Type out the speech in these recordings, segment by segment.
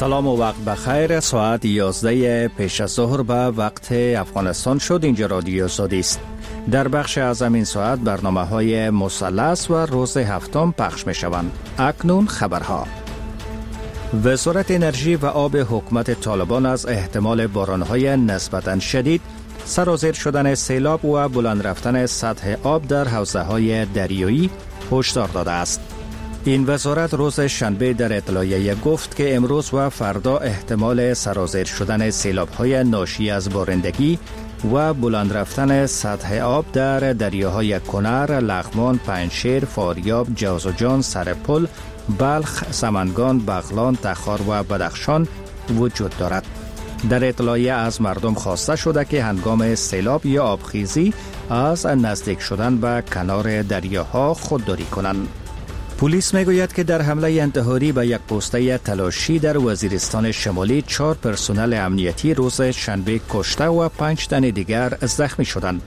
سلام و وقت بخیر. ساعت 11 پیش از ظهر به وقت افغانستان شد. اینجا رادیو آزادی است. در بخش از این ساعت برنامه‌های مثلث و روز هفتم پخش می‌شوند. اکنون خبرها. وزارت انرژی و آب حکومت طالبان از احتمال باران‌های نسبتاً شدید، سرازیر شدن سیلاب و بلند رفتن سطح آب در حوزه‌های دریایی هشدار داده است. این وزارت روز شنبه در اطلاعیه گفت که امروز و فردا احتمال سرازیر شدن سیلاب‌های ناشی از بارندگی و بلند رفتن سطح آب در دریاهای کنر، لغمان، پنجشیر، فاریاب، جوزجان، سرپل، بلخ، سمنگان، بغلان، تخار و بدخشان وجود دارد. در اطلاعیه از مردم خواسته شده که هنگام سیلاب یا آبخیزی از نزدیک شدن به کنار دریاها خودداری کنند. پلیس میگوید که در حمله انتحاری به یک پوسته تلاشی در وزیرستان شمالی 4 پرسنل امنیتی روز شنبه کشته و 5 تن دیگر زخمی شدند.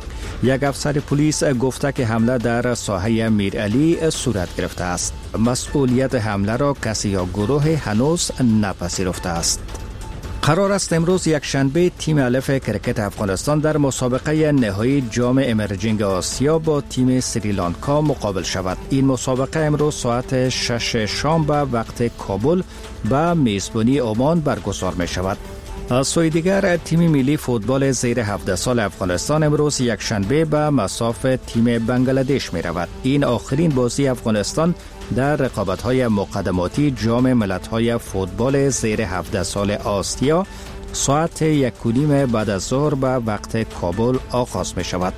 یک افسر پلیس گفته که حمله در ساحه میرعلی صورت گرفته است. مسئولیت حمله را کسی یا گروه هنوز نپذیرفته است. قرار است امروز یک شنبه تیم الف کرکت افغانستان در مسابقه نهایی جام امرجینگ آسیا با تیم سریلانکا مقابل شود. این مسابقه امروز ساعت 6 شام به وقت کابل به میزبانی عمان برگزار می شود. از سوی دیگر تیم ملی فوتبال زیر 17 سال افغانستان امروز یک شنبه به مصاف تیم بنگلادش می رود. این آخرین بازی افغانستان در رقابت‌های مقدماتی جام ملت‌های فوتبال زیر 17 سال آسیا ساعت 1:30 بعد از ظهر به وقت کابل آغاز می شود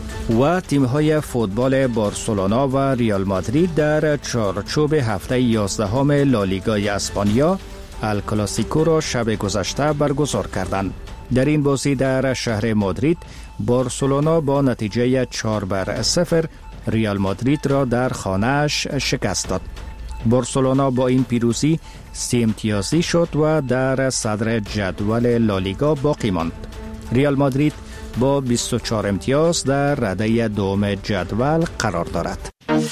و تیم‌های فوتبال بارسلونا و ریال مادرید در چارچوب هفته 11 لالیگای اسپانیا الکلاسیکو را شب گذشته برگزار کردند. در این بازی در شهر مادرید بارسلونا با نتیجه 4-0 ریال مادرید را در خانه‌اش شکست داد. بارسلونا با این پیروزی 30 امتیازی شد و در صدر جدول لالیگا باقی ماند. ریال مادرید با 24 امتیاز در رده دوم جدول قرار دارد.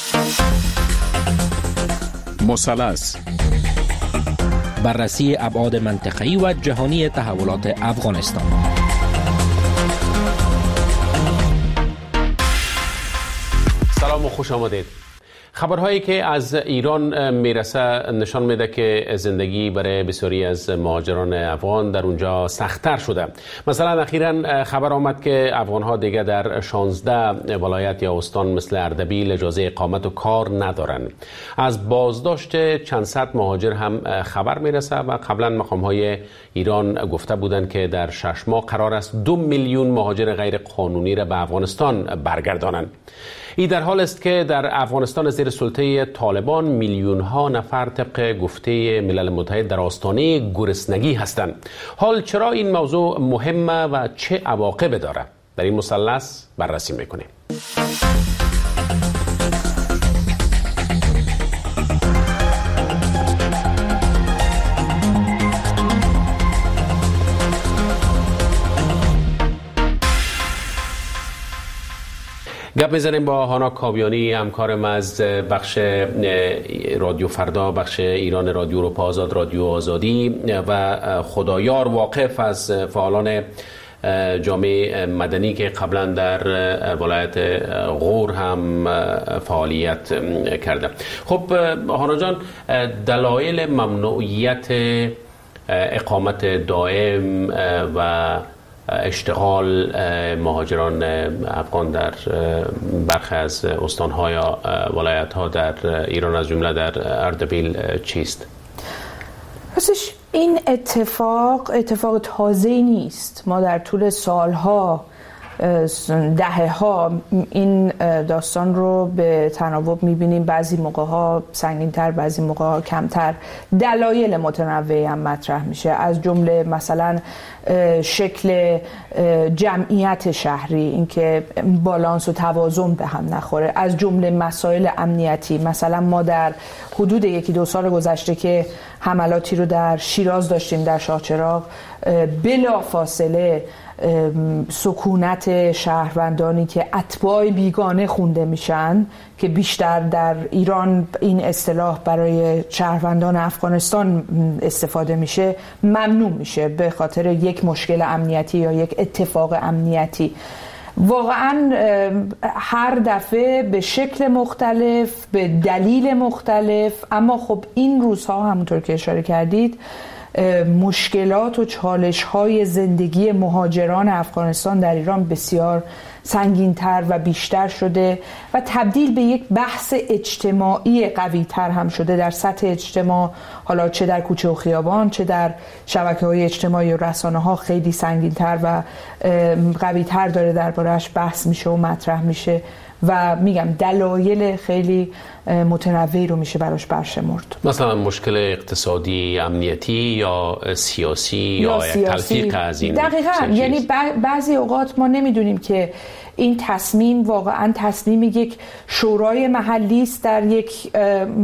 مثلث، بررسی ابعاد منطقه‌ای و جهانی تحولات افغانستان. سلام و خوش آمدید. خبرهایی که از ایران میرسه نشان میده که زندگی برای بسیاری از مهاجران افغان در اونجا سخت‌تر شده. مثلا اخیراً خبر آمد که افغان‌ها دیگه در 16 ولایت یا استان مثل اردبیل اجازه اقامت و کار ندارن. از بازداشت چند صد مهاجر هم خبر میرسه و قبلا مقام‌های ایران گفته بودند که در 6 ماه قرار است 2 میلیون مهاجر غیر قانونی را به افغانستان برگردانند. این در حال است که در افغانستان زیر سلطه طالبان میلیون ها نفر طبق گفته ملل متحد در آستانه گرسنگی هستند. حال چرا این موضوع مهمه و چه عواقب داره؟ در این مثلث بررسی میکنیم. گپ میزنیم با هانا کاویانی، همکارم از بخش رادیو فردا، بخش ایران رادیو اروپا آزاد، رادیو آزادی و خدایار واقف از فعالان جامعه مدنی که قبلا در ولایت غور هم فعالیت کرده. خب هانا جان، دلایل ممنوعیت اقامت دائم و اشتغال مهاجران افغان در برخی از استان‌ها یا ولایت‌ها در ایران از جمله در اردبیل چیست؟ راستش این اتفاق تازه‌ای نیست. ما در طول سالها دهه‌ها این داستان رو به تناوب می‌بینیم، بعضی موقع‌ها سنگین‌تر، بعضی موقع‌ها کمتر. دلایل متنوعی هم مطرح میشه، از جمله مثلا شکل جمعیت شهری، اینکه بالانس و توازن به هم نخوره، از جمله مسائل امنیتی. مثلا ما در حدود 1-2 سال گذشته که حملاتی رو در شیراز داشتیم، در شاهچراغ، بلا فاصله سکونت شهروندانی که اتباع بیگانه خونده میشن که بیشتر در ایران این اصطلاح برای شهروندان افغانستان استفاده میشه ممنوع میشه به خاطر یک مشکل امنیتی یا یک اتفاق امنیتی. واقعا هر دفعه به شکل مختلف، به دلیل مختلف، اما خب این روزها همونطور که اشاره کردید مشکلات و چالش‌های زندگی مهاجران افغانستان در ایران بسیار سنگین‌تر و بیشتر شده و تبدیل به یک بحث اجتماعی قوی‌تر هم شده در سطح اجتماع، حالا چه در کوچه و خیابان چه در شبکه‌های اجتماعی و رسانه‌ها خیلی سنگین‌تر و قوی‌تر داره درباره‌اش بحث میشه و مطرح میشه و میگم دلایل خیلی متنوعی رو میشه براش برشمرد. مثلا مشکل اقتصادی، امنیتی یا سیاسی یا تلفیق از این. دقیقاً، یعنی بعضی اوقات ما نمیدونیم که این تصمیم واقعا تصمیم یک شورای محلی است در یک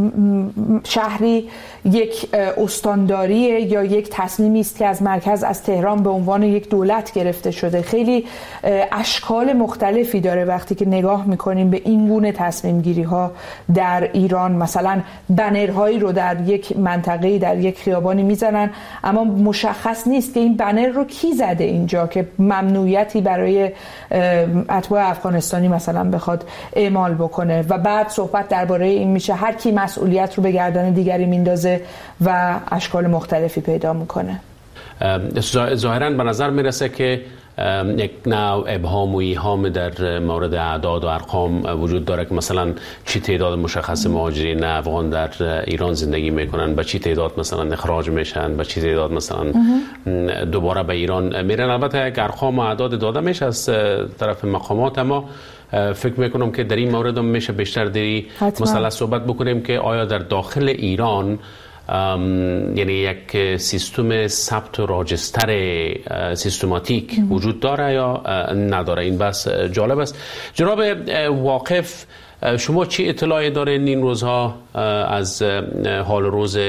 شهری، یک استانداریه یا یک تصمیمی است که از مرکز از تهران به عنوان یک دولت گرفته شده. خیلی اشکال مختلفی داره وقتی که نگاه میکنیم به این گونه تصمیم گیری ها در ایران. مثلا بنرهایی رو در یک منطقه در یک خیابانی میزنن اما مشخص نیست که این بنر رو کی زده اینجا که ممنوعیتی برای اتباع افغانستانی مثلا بخواد اعمال بکنه و بعد صحبت درباره این میشه هر کی مسئولیت رو به گردن دیگری میندازه و اشکال مختلفی پیدا میکنه. ظاهراً به نظر میرسه که یک نوع ابهام و ایهام در مورد اعداد و ارقام وجود داره که مثلا چی تعداد مشخص مهاجرین افغان در ایران زندگی میکنن، با چی تعداد مثلا اخراج میشن، با چی تعداد مثلا دوباره به ایران میرن. البته یک ارقام و اعداد داده میشه از طرف مقامات، اما فکر میکنم که در این مورد هم میشه بیشتر دری مثلا صحبت بکنیم که آیا در داخل ایران یعنی یک سیستم ثبت و راجستر سیستماتیک وجود داره یا نداره. این بس جالب است. جناب واقف، شما چی اطلاعی دارین این روزها از حال روز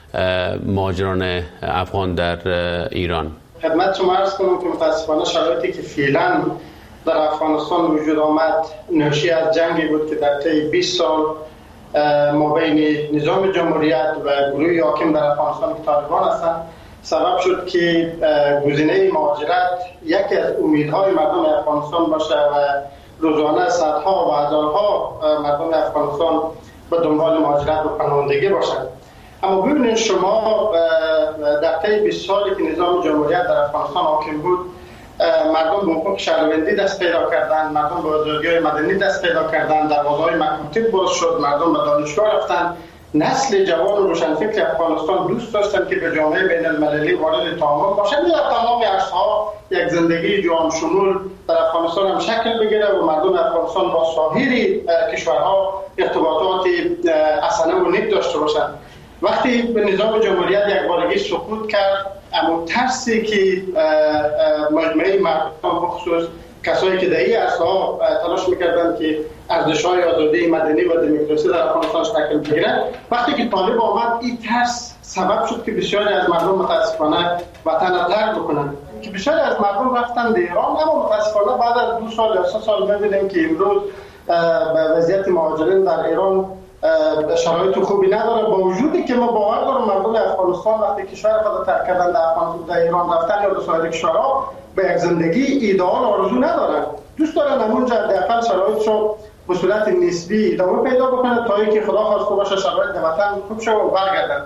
مهاجران افغان در ایران؟ خدمت شما عرض کنم که متاسفانه شرایطی که فعلا در افغانستان وجود آمد ناشی از جنگی بود که در طی 20 سال مابین نظام جمهوریت و گروه حاکم در افغانستان که طالبان هستند سبب شد که گزینه مهاجرت یکی از امیدهای مردم افغانستان باشه و روزانه صدها و هزارها مردم افغانستان به دنبال مهاجرت و پناهندگی باشند. اما ببینید شما در طی 20 سالی که نظام جمهوریت در افغانستان حاکم بود مردم به حقوق شهروندی دست پیدا کردند، مردم به آزادی‌های مدنی دست پیدا کردند، دروازه‌های مکاتب باز شد، مردم به دانشگاه رفتند. نسل جوان و روشنفکر افغانستان دوست داشتند که به جامعه بین المللی وارد تعامل باشند یا تمام عرصه‌ها یک زندگی جهان شمول در افغانستان هم شکل بگیره و مردم افغانستان با سایر کشورها ارتباطات حسنه و نیک داشته باشند. وقتی به نظام جمهوریت یک بارگی سقوط کرد، اما ترسی که مجموعه مردم بخصوص کسایی که در این عرصه‌ها تلاش می‌کردند که ارزش‌های آزادی مدنی و دموکراسی در افغانستان شکل بگیرد، وقتی که طالب آمد این ترس سبب شد که بسیاری از مردم متاسفانه وطن را ترک بکنند، که بسیاری از مردم رفتن به ایران. اما متاسفانه بعد از 2 سال یا 3 سال می‌بینیم که امروز وضعیت مهاجرین در ایران شرایط خوبی نداره، با وجودی که ما باور دارم مردم افغانستان وقتی کشور خود ترک کردن در ایران رفتن یا در سایر کشورها به یک زندگی ایدئال آرزو ندارن، دوست دارن همونجا حداقل شرایطشو به صورت نسبی ادامه پیدا بکنه تا اینکه خدا خواسته باشه شرایط در وطن خوب شه و برگردن.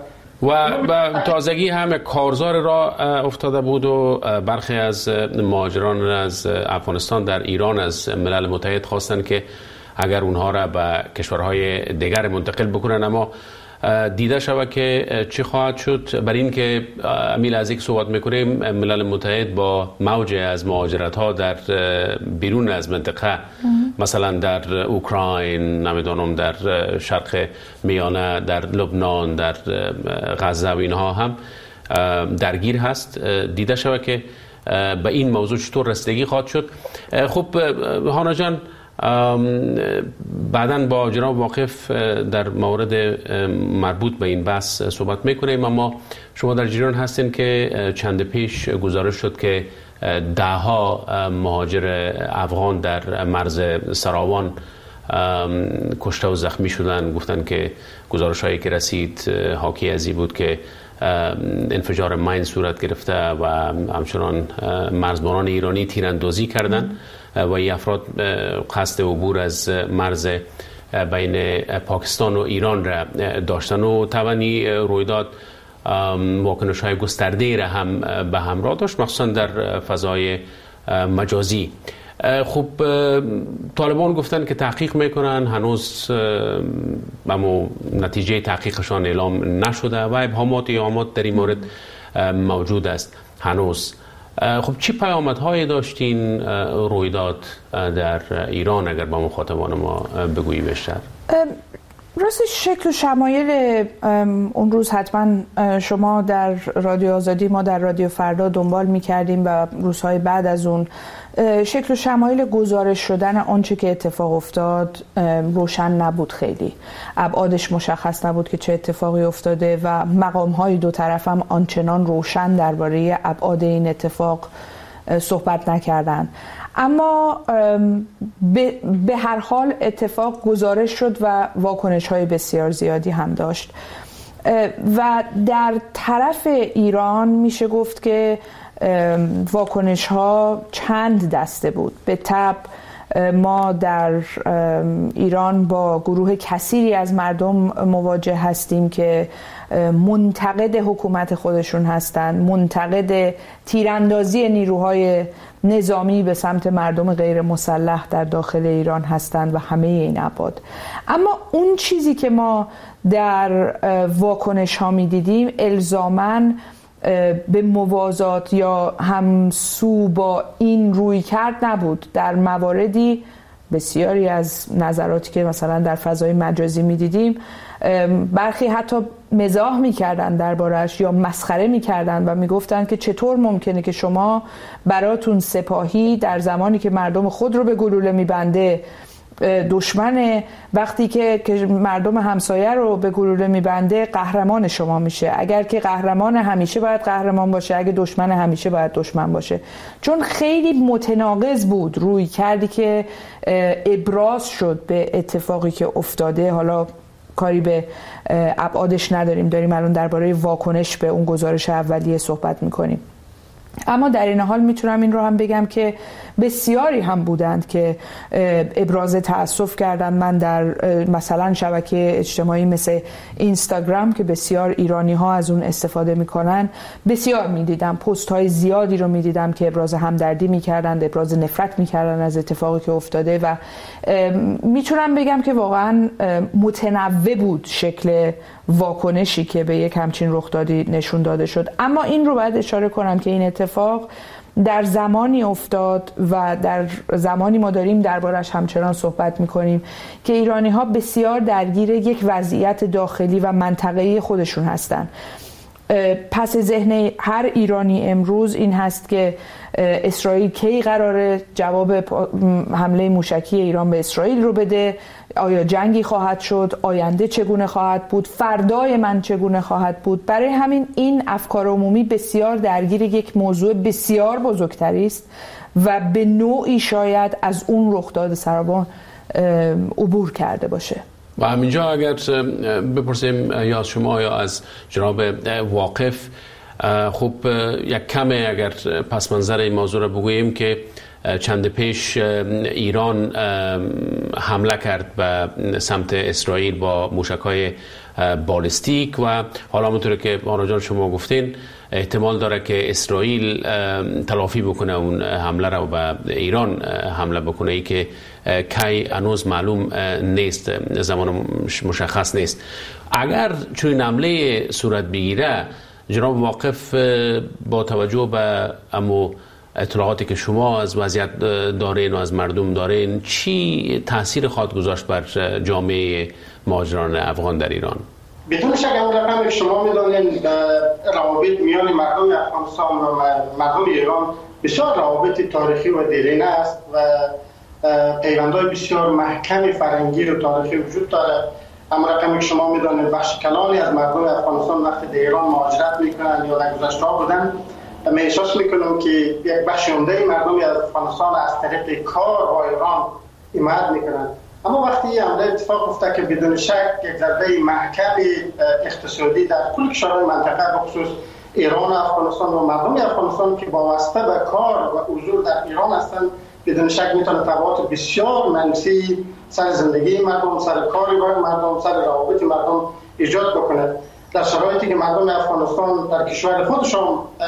و تازگی هم کارزار را افتاده بود و برخی از مهاجران از افغانستان در ایران از ملل متحد خواستند که اگر اونها را به کشورهای دیگر منتقل بکنن، اما دیده شود که چی خواهد شد. بر این که امیل از یک صحبت میکنیم، ملل متحد با موج از مهاجرت ها در بیرون از منطقه مثلا در اوکراین، نمیدونم در شرق میانه، در لبنان، در غزه و اینها هم درگیر هست. دیده شود که به این موضوع چطور رسیدگی خواهد شد. خب هانا جان، بعداً با جناب واقف در مورد مربوط به این بحث صحبت میکنیم، اما شما در جریان هستین که چند پیش گزارش شد که دهها مهاجر افغان در مرز سراوان کشته و زخمی شدن. گفتن که گزارش‌هایی که رسید حاکی از این بود که انفجار ماین صورت گرفته و همچنان مرزبانان ایرانی تیراندازی کردند و این افراد قصد عبور از مرز بین پاکستان و ایران را داشتن و توانی رویداد واکنش‌های گسترده را هم به همراه داشت، مخصوصا در فضای مجازی. خب طالبان گفتن که تحقیق میکنن، هنوز اما نتیجه تحقیقشان اعلام نشده و ابهامات در این مورد موجود است هنوز. خب چی پیامدهایی داشتین رویداد در ایران اگر با مخاطبان ما بگویی بیشتر؟ راستش شکل و شمایل اون روز حتما شما در رادیو آزادی، ما در رادیو فردا دنبال می‌کردیم و روزهای بعد از اون شکل و شمایل گزارش شدن آنچه که اتفاق افتاد روشن نبود، خیلی ابعادش مشخص نبود که چه اتفاقی افتاده و مقام‌های دو طرف هم آنچنان روشن درباره ابعاد این اتفاق صحبت نکردن. اما به هر حال اتفاق گزارش شد و واکنش‌های بسیار زیادی هم داشت و در طرف ایران میشه گفت که واکنش‌ها چند دسته بود. به طبع ما در ایران با گروه کثیری از مردم مواجه هستیم که منتقد حکومت خودشون هستند، منتقد تیراندازی نیروهای نظامی به سمت مردم غیر مسلح در داخل ایران هستند و همه این ابعاد. اما اون چیزی که ما در واکنش ها می دیدیم الزاماً به موازات یا همسو با این روی کرد نبود. در مواردی بسیاری از نظراتی که مثلا در فضای مجازی می دیدیم برخی حتی مزاح می‌کردن دربارش یا مسخره می‌کردن و می‌گفتن که چطور ممکنه که شما براتون سپاهی در زمانی که مردم خود رو به گلوله می‌بنده دشمنه، وقتی که مردم همسایه رو به گلوله می‌بنده قهرمان شما میشه. اگر که قهرمان همیشه باید قهرمان باشه، اگه دشمن همیشه باید دشمن باشه. چون خیلی متناقض بود روی کردی که ابراز شد به اتفاقی که افتاده. حالا کاری به ابعادش نداریم، داریم الان درباره واکنش به اون گزارش اولیه صحبت میکنیم. اما در این حال میتونم این رو هم بگم که بسیاری هم بودند که ابراز تأسف کردن. من در مثلا شبکه اجتماعی مثل اینستاگرام که بسیار ایرانی ها از اون استفاده میکنن بسیار میدیدم، پست های زیادی رو میدیدم که ابراز همدردی میکردن، ابراز نفرت میکردن از اتفاقی که افتاده و میتونم بگم که واقعا متنوع بود شکل واکنشی که به یک همچین رخدادی نشون داده شد. اما این رو باید اشاره کنم که این اتفاق در زمانی افتاد و در زمانی ما داریم دربارش همچنان صحبت میکنیم که ایرانی ها بسیار درگیر یک وضعیت داخلی و منطقه‌ای خودشون هستن. پس ذهن هر ایرانی امروز این هست که اسرائیل کی قراره جواب حمله موشکی ایران به اسرائیل رو بده، آیا جنگی خواهد شد، آینده چگونه خواهد بود، فردای من چگونه خواهد بود. برای همین این افکار عمومی بسیار درگیر یک موضوع بسیار بزرگتری است و به نوعی شاید از اون رخداد سراوان عبور کرده باشه. و همینجا اگر بپرسیم یا از شما یا از جناب واقف، خب یک کمه اگر پس منظر این موضوع را بگوییم که چند پیش ایران حمله کرد به سمت اسرائیل با موشک‌های بالستیک و حالا همونطور که آنا جان شما گفتین احتمال داره که اسرائیل تلافی بکنه اون حمله را و به ایران حمله بکنه، ای که کی هنوز معلوم نیست، زمان مشخص نیست. اگر چون حمله صورت بگیره، جناب واقف با توجه به امو اطلاعاتی که شما از وضعیت دارین و از مردم دارین، چی تاثیر خواهد گذاشت بر جامعه مهاجران افغان در ایران؟ بدون شک اون رقم شما میدونین روابط میان مردم افغانستان و مردم ایران بسیار روابط تاریخی و دیرینه است و پیوندهای بسیار محکم فرهنگی و تاریخی وجود داره. اما رقمی که شما میدونید بخش کلانی از مردم افغانستان وقتی در ایران مهاجرت میکنن یا در گذشته بودن من احساس میکنم که یک بخش عمده مردم از افغانستان از طریق کار با ایران حمایت میکنند. اما وقتی این حمله اتفاق افتاد که بدون شک یک ضربه محکم اقتصادی در کل کشورهای منطقه بخصوص ایران و افغانستان و مردم افغانستان که وابسته به کار و حضور در ایران هستند، بدون شک میتونه تبعات بسیار منفی سر زندگی مردم، سر کار مردم، سر روابط مردم ایجاد بکنه. در شرایطی که مردم افغانستان در کشور خودشان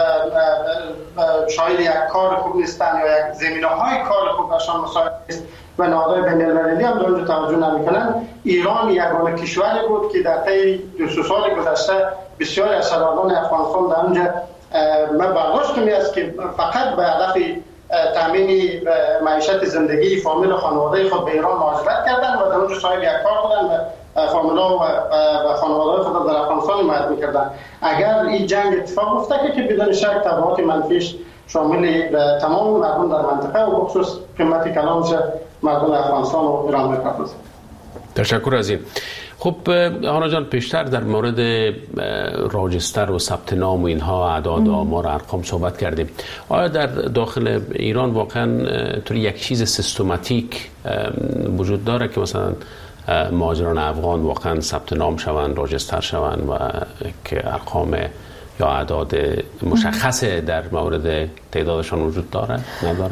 شاید یک کار خوب نیستند یا یک زمینه‌های کار خوب برشان مساعد است و نهادهای بین‌المللی هم در اونجا توجه نمی‌کنند، ایران یگانه کشوری بود که در طی 2 سال گذشته بسیاری از شهروندان افغانستان در اونجا من برداشتم است که فقط به هدف تامین معیشت زندگی فامیل و خانواده خود به ایران مهاجرت کردند و در اونجا صاحب یک کار بودند و فامیل‌ها و خانواده خود در افغانستان حمایت می‌کردند. اگر این جنگ اتفاق افتاد که بدون شک تبعات منفیش شامل تمام مردم در منطقه و بخصوص قیمت کلانش مردم افغانستان و ایران می‌پردازد. تشکر از این. خب آنا جان، پیشتر در مورد راجستر و ثبت نام و اینها اعداد و آمار و ارقام صحبت کردیم. آیا در داخل ایران واقعا طوری یک چیز سیستماتیک وجود داره که مثلا مهاجران افغان واقعا ثبت نام شوند، راجستر شوند و که ارقام یا اعداد مشخص در مورد تعدادشان وجود داره نداره؟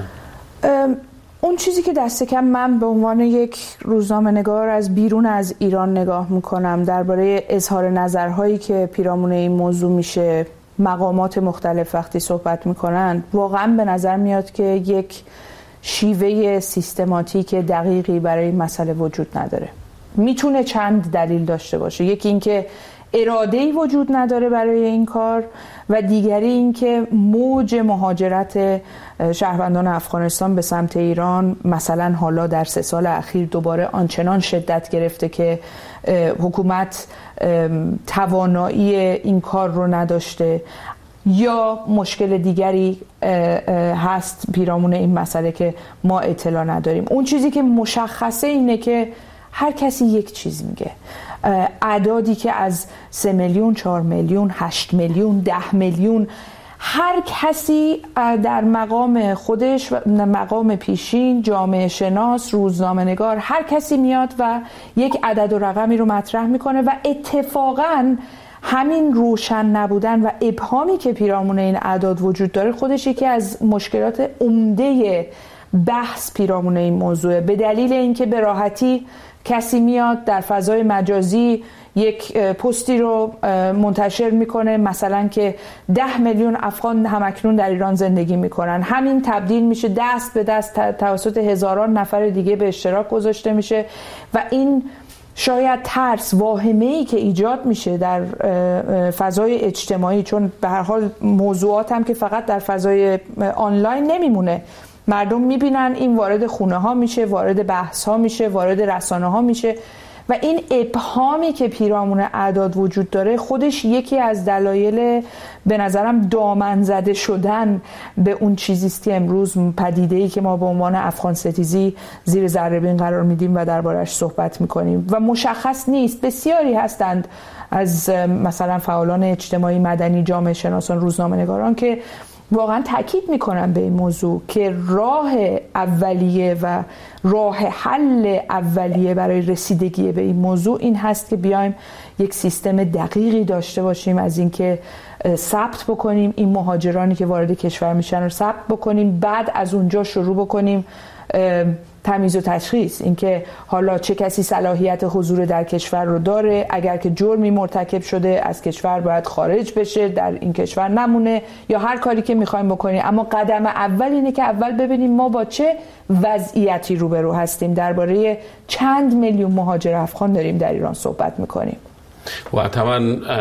اون چیزی که دست کم من به عنوان یک روزنامه‌نگار از بیرون از ایران نگاه میکنم درباره اظهار نظرهایی که پیرامون این موضوع میشه، مقامات مختلف وقتی صحبت میکنن، واقعا به نظر میاد که یک شیوه سیستماتیک دقیقی برای این مسئله وجود نداره. میتونه چند دلیل داشته باشه. یکی اینکه اراده‌ای وجود نداره برای این کار و دیگری اینکه موج مهاجرت شهروندان افغانستان به سمت ایران مثلا حالا در 3 سال اخیر دوباره آنچنان شدت گرفته که حکومت توانایی این کار رو نداشته یا مشکل دیگری هست پیرامون این مسئله که ما اطلاع نداریم. اون چیزی که مشخصه اینه که هر کسی یک چیز میگه. اعدادی که از 3 میلیون، 4 میلیون، 8 میلیون، 10 میلیون، هر کسی در مقام خودش، مقام پیشین، جامعه شناس، روزنامه نگار، هر کسی میاد و یک عدد و رقمی رو مطرح میکنه و اتفاقاً همین روشن نبودن و ابهامی که پیرامون این اعداد وجود داره خودش یکی از مشکلات عمده بحث پیرامون این موضوعه. به دلیل اینکه به راحتی کسی میاد در فضای مجازی یک پستی رو منتشر میکنه مثلا که 10 میلیون افغان همکنون در ایران زندگی میکنن، همین تبدیل میشه دست به دست توسط هزاران نفر دیگه به اشتراک گذاشته میشه و این شاید ترس، واهمه‌ای که ایجاد میشه در فضای اجتماعی، چون به هر حال موضوعات هم که فقط در فضای آنلاین نمیمونه، مردم میبینن این وارد خونه ها میشه، وارد بحث ها میشه، وارد رسانه ها میشه و این ابهامی که پیرامون اعداد وجود داره خودش یکی از دلایل به نظرم دامن زده شدن به اون چیزیست که امروز پدیده‌ای که ما به عنوان افغان ستیزی زیر ذره بین قرار میدیم و دربارش صحبت میکنیم و مشخص نیست. بسیاری هستند از مثلا فعالان اجتماعی، مدنی، جامعه شناسان، روزنامه نگاران که واقعا تاکید میکنم به این موضوع که راه اولیه و راه حل اولیه برای رسیدگی به این موضوع این هست که بیایم یک سیستم دقیقی داشته باشیم از اینکه ثبت بکنیم این مهاجرانی که وارد کشور میشن رو ثبت بکنیم، بعد از اونجا شروع بکنیم تمیز و تشخیص، اینکه حالا چه کسی صلاحیت حضور در کشور رو داره، اگر که جرمی مرتکب شده از کشور باید خارج بشه، در این کشور نمونه، یا هر کاری که میخوایم بکنیم. اما قدم اول اینه که اول ببینیم ما با چه وضعیتی روبرو هستیم. درباره چند میلیون مهاجر افغان داریم در ایران صحبت میکنیم و طبعا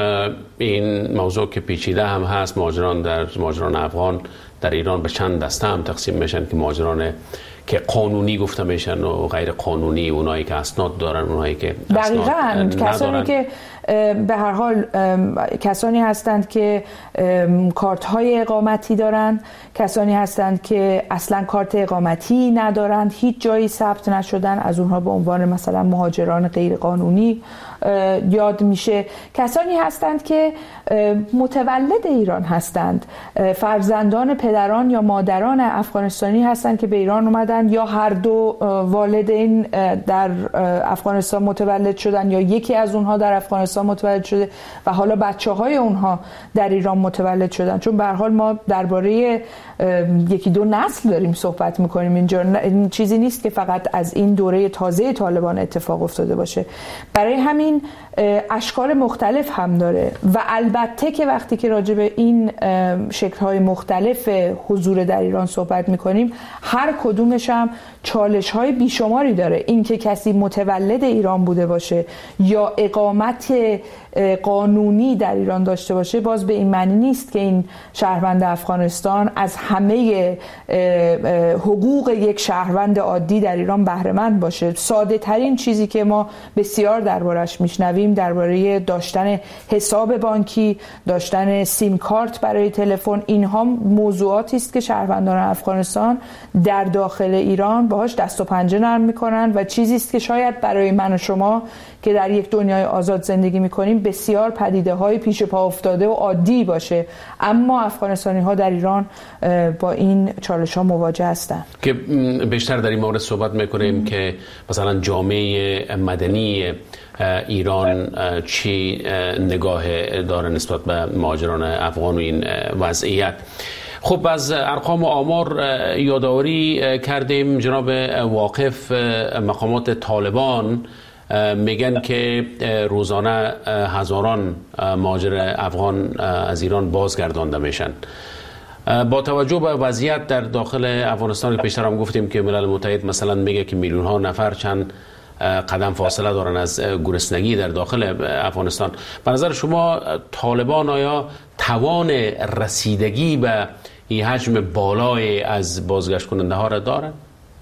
این موضوع که پیچیده هم هست. مهاجران افغان در ایران به چند دسته هم تقسیم میشن که مهاجران که قانونی گفته میشن و غیر قانونی، اونایی که اسناد دارن، اونایی که اسناد ندارن. کسانی که به هر حال کسانی هستند که کارت های اقامتی دارند، کسانی هستند که اصلا کارت اقامتی ندارند، هیچ جایی ثبت نشدن، از اونها به عنوان مثلا مهاجران غیر قانونی یاد میشه. کسانی هستند که متولد ایران هستند، فرزندان پدران یا مادران افغانستانی هستند که به ایران اومدن، یا هر دو والدین در افغانستان متولد شدن یا یکی از اونها در افغانستان متولد شده و حالا بچه‌های اونها در ایران متولد شدن. چون به هر حال ما درباره یکی دو نسل داریم صحبت میکنیم اینجا، این چیزی نیست که فقط از این دوره تازه طالبان اتفاق افتاده باشه. برای همین اشکال مختلف هم داره و البته که وقتی که راجع به این شکل‌های مختلف حضور در ایران صحبت میکنیم، هر کدومش هم چالش‌های بیشماری داره. این که کسی متولد ایران بوده باشه یا اقامت قانونی در ایران داشته باشه، باز به این معنی نیست که این شهروند افغانستان از همه حقوق یک شهروند عادی در ایران بهره مند باشه. ساده ترین چیزی که ما بسیار دربارش میشنویم درباره داشتن حساب بانکی، داشتن سیم کارت برای تلفن، اینها موضوعاتی است که شهروندان افغانستان در داخل ایران باهاش دست و پنجه نرم میکنن و چیزی است که شاید برای من و شما که در یک دنیای آزاد زندگی میکنیم بسیار پدیده‌های پیش پا افتاده و عادی باشه، اما افغانستانی ها در ایران با این چالش ها مواجه هستند. که بیشتر در این مورد صحبت میکنیم که مثلا جامعه مدنی ایران چی نگاه داره نسبت به مهاجران افغان و این وضعیت. خب از ارقام و آمار یادآوری کردیم. جناب واقف، مقامات طالبان میگن که روزانه هزاران مهاجر افغان از ایران بازگردانده میشن. با توجه به وضعیت در داخل افغانستان که پیشتر هم گفتیم که ملل متحد مثلا میگه که میلیون ها نفر چند قدم فاصله دارن از گرسنگی در داخل افغانستان، به نظر شما طالبان آیا توان رسیدگی به این حجم بالای از بازگشت کننده ها را دارن؟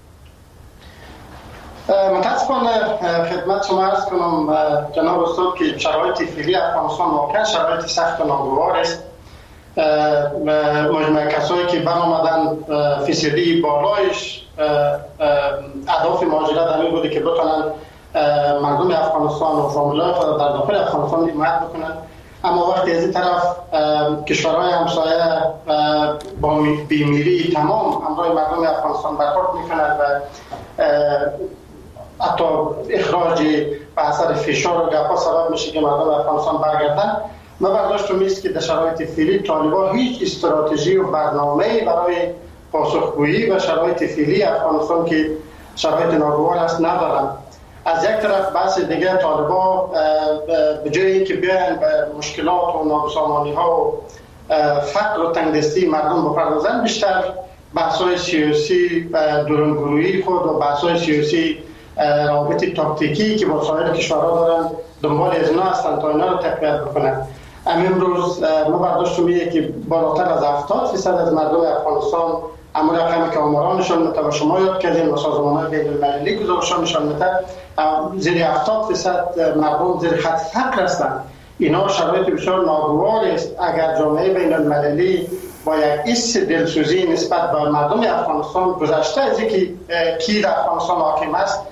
متاسفانه خدمت شما عرض کنم جناب استاد که شرایط فعلی افغانستان واقعا شرایط سخت و ناگوار است. مجموعه کسایی که برآمدن فیصدی بالایش اهداف مهاجرت همین بوده که بتونن مردم افغانستان و فامیلای خود در داخل افغانستان حمایت بکنن، اما وقتی از این طرف کشورهای همسایه با بیمیری تمام همراه مردم افغانستان برخورد میکنند و حتی اخراج به اثر فشار و گپا سبب میشه که مردم افغانستان برگردن، ما برداشتم است که در شرایط فعلی طالبان هیچ استراتژی و برنامه‌ای برای پاسخگویی و شرایط فعلی افغانستان که شرایط ناگوار است ندارند. از یک طرف بحث دیگه طالبان به جایی که بیان به مشکلات و نابسامانی‌ها و فقر و تنگدستی مردم بپردازند، بیشتر بحث‌های سیاسی درونگرویی خود و بحث‌های سیاسی روابط تاکتیکی که با سایر کشورها دارن دنبال از اینا هستند تا اینا رو تقویت بکنن. امروز ما برداشتم اینه که بالاتر از 70% از مردم افغانستان، اما رقمی که آمارانشان متو شما یاد کردیم و سازمان‌های بین‌المللی گزارشان نشان میده، زیر 70% مردم زیر خط فقر هستند. اینا شرایط بسیار ناگوار است. اگر جامعه بین‌المللی با یک حس دلسوزی نسبت به مردم افغانستان گذشته از اینکه کی در افغانستان حاکم است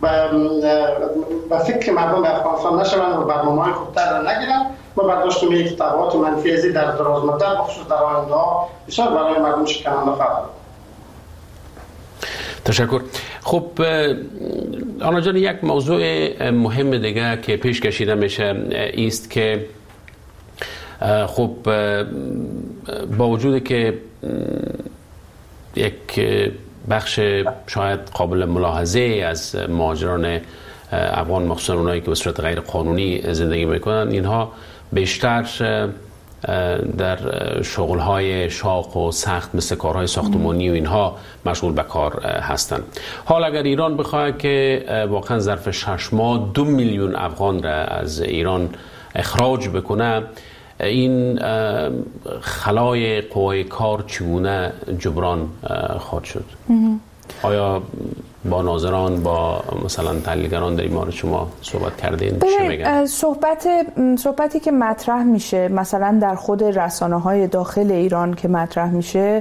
و فکر مردم افغانستان نشوند و برنامه‌های خوبتر را نگیرند، ما برداشتیم یک تبعات منفی ازی در دراز مدت بخصوص در آینده بسیار برای مردم شکننده خواهد بود. تشکر. خب آنا جان، یک موضوع مهم دیگه که پیش کشیده میشه است که خب با وجود که یک بخش شاید قابل ملاحظه از مهاجران افغان، مخصوصا اونایی که به صورت غیر قانونی زندگی میکنن، اینها بیشتر در شغل‌های شاق و سخت مثل کارهای ساختمانی و اینها مشغول به کار هستند. حال اگر ایران بخواد که واقعا ظرف 6 ماه 2 میلیون افغان را از ایران اخراج بکنه، این خلای قوای کار چگونه جبران خواهد شد؟ آیا با ناظران، با مثلا تحلیلگران در این مورد شما صحبت کردین؟ چی میگن؟ صحبتی که مطرح میشه مثلا در خود رسانه‌های داخل ایران که مطرح میشه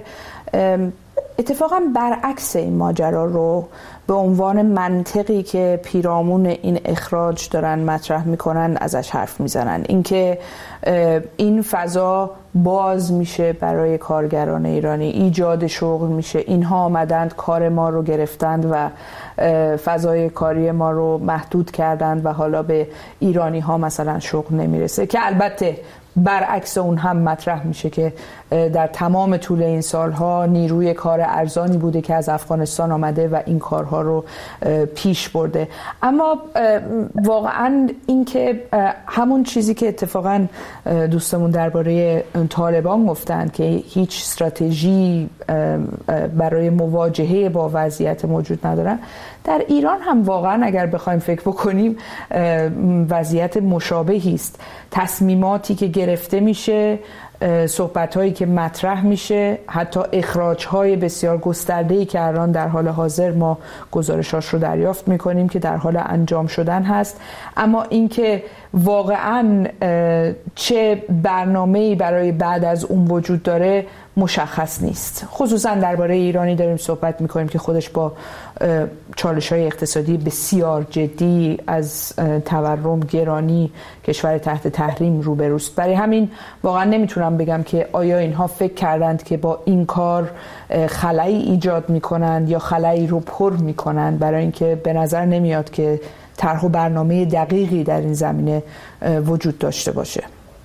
اتفاقا برعکس این ماجرا رو به عنوان منطقی که پیرامون این اخراج دارن مطرح میکنن ازش حرف میزنن. اینکه این فضا باز میشه برای کارگران ایرانی، ایجاد شغل میشه، اینها آمدند کار ما رو گرفتند و فضای کاری ما رو محدود کردند و حالا به ایرانی ها مثلا شغل نمیرسه، که البته برعکس اون هم مطرح میشه که در تمام طول این سالها نیروی کار ارزانی بوده که از افغانستان آمده و این کارها رو پیش برده. اما واقعا این که همون چیزی که اتفاقا دوستمون درباره طالبان گفتن که هیچ استراتژی برای مواجهه با وضعیت موجود ندارن، در ایران هم واقعا اگر بخوایم فکر بکنیم وضعیت مشابهی است. تصمیماتی که گرفته میشه، صحبت‌هایی که مطرح میشه، حتی اخراج‌های بسیار گسترده‌ای که الان در حال حاضر ما گزارشاش رو دریافت می‌کنیم که در حال انجام شدن هست. اما اینکه واقعاً چه برنامه‌ای برای بعد از اون وجود داره مشخص نیست. خصوصاً درباره ایرانی داریم صحبت می‌کنیم که خودش با چالش‌های اقتصادی بسیار جدی از تورم، گرانی، کشور تحت تحریم روبروست. برای همین واقعاً نمیتونم بگم که آیا اینها فکر کردند که با این کار خلایی ایجاد میکنند یا خلایی رو پر میکنند، برای اینکه به نظر نمیاد که طرح و برنامه دقیقی در این زمینه وجود داشته باشه.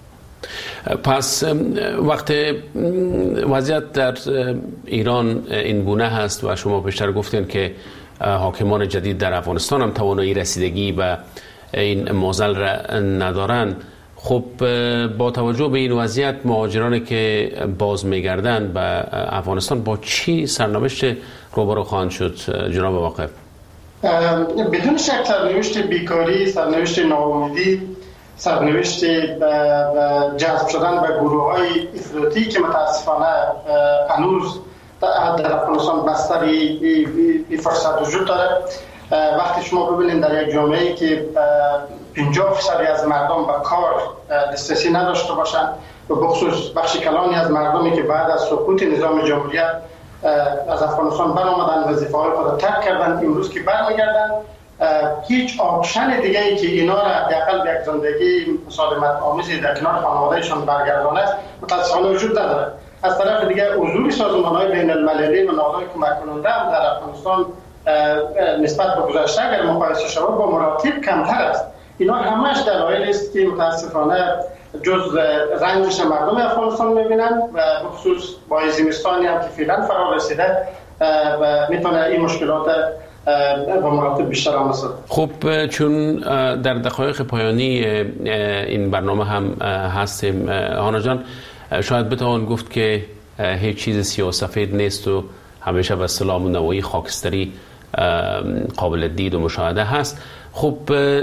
پس وقت وضعیت در ایران این گونه هست و شما پیشتر گفتین که حاکمان جدید در افغانستان هم توانایی رسیدگی به این معضل را ندارن، خب با توجه به این وضعیت مهاجرانی که باز میگردند به افغانستان با چی سرنوشت روبرو خواهند شد جناب واقف؟ بدون شک سرنوشت بیکاری، سرنوشت ناامیدی، سرنوشت جذب شدن به گروه‌های افراطی که متاسفانه هنوز در افغانستان بستر این فرصت وجود داره. وقتی شما ببینید در یک جامعه‌ای که 50% از مردم به کار دسترسی نداشته باشند و بخصوص بخش کلانی از مردمی که بعد از سقوط نظام جمهوریت از افغانستان برآمدن، وظیفه‌های خود را ترک کردن، امروز که برمیگردن هیچ آپشن دیگه ای که اینا را حداقل به یک زندگی مسالمت آمیزی در کنار خانواده‌شان برگردانه متأسفانه وجود نداره. از طرف دیگه حضور سازمان‌های بین‌المللی و نهادهای کمک کننده هم در افغانستان نسبت به گذشته اگر مقایسه شود با مراتب کمتر است. اینا همش دلایلی است که متاسفانه جز رنجش مردم افغانستان می‌بینن و بخصوص با زمستانی هم که فعلا فرا رسیده و میتونه این مشکلات با مراتب بیشتر هم رسد. خب چون در دقایق پایانی این برنامه هم هستیم هانا جان، شاید بتوان گفت که هیچ چیز سیاه سفید نیست و همیشه به اصطلاح نوعی خاکستری قابل دید و مشاهده هست. خب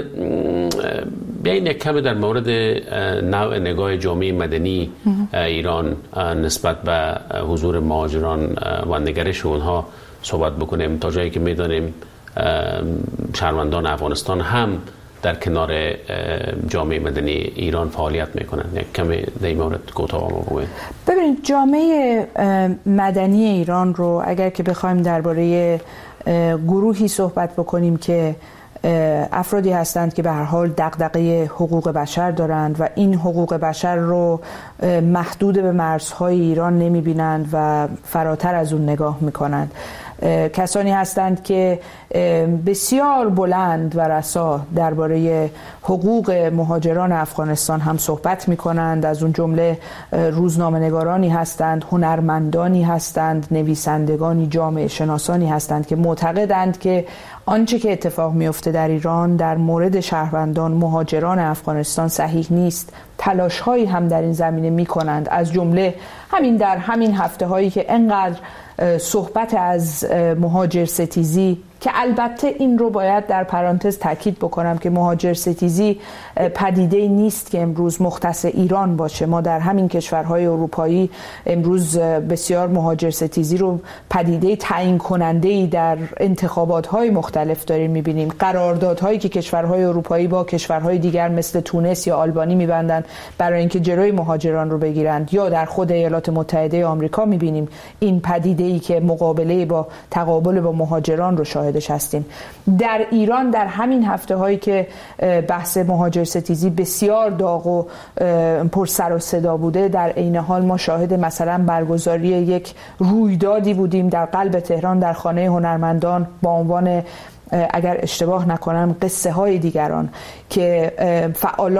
بیاین یک کمی در مورد نوع نگاه جامعه مدنی ایران نسبت به حضور مهاجران و نگرش اونها صحبت بکنیم، تا جایی که میدانیم شهروندان افغانستان هم در کنار جامعه مدنی ایران فعالیت میکنن. یک کمی در این مورد کوتاه ما بگویید. ببینید جامعه مدنی ایران رو اگر که بخوایم درباره گروهی صحبت بکنیم که افرادی هستند که به هر حال دغدغه حقوق بشر دارند و این حقوق بشر رو محدود به مرزهای ایران نمی‌بینند و فراتر از اون نگاه می‌کنند، کسانی هستند که بسیار بلند و رسا درباره حقوق مهاجران افغانستان هم صحبت می‌کنند. از اون جمله روزنامه‌نگارانی هستند، هنرمندانی هستند، نویسندگانی، جامعه شناسانی هستند که معتقدند که آنچه که اتفاق میفته در ایران در مورد شهروندان مهاجران افغانستان صحیح نیست. تلاش‌هایی هم در این زمینه می‌کنند، از جمله همین در همین هفته‌هایی که انقدر صحبت از مهاجر ستیزی که البته این رو باید در پرانتز تاکید بکنم که مهاجرستیزی پدیده نیست که امروز مختص ایران باشه. ما در همین کشورهای اروپایی امروز بسیار مهاجرستیزی رو پدیده تعیین کننده‌ای در انتخابات‌های مختلف داریم می‌بینیم. قراردادهایی که کشورهای اروپایی با کشورهای دیگر مثل تونس یا آلبانی می‌بندند برای اینکه جلوی مهاجران رو بگیرند، یا در خود ایالات متحده آمریکا می‌بینیم این پدیده‌ای که مقابله با تقابل با مهاجران رو شاهدش هستیم. در ایران در همین هفته‌هایی که بحث مهاجرستیزی بسیار داغ و پر سر و صدا بوده، در عین حال ما شاهد مثلا برگزاری یک رویدادی بودیم در قلب تهران در خانه هنرمندان با عنوان، اگر اشتباه نکنم، قصه های دیگران، که فعالان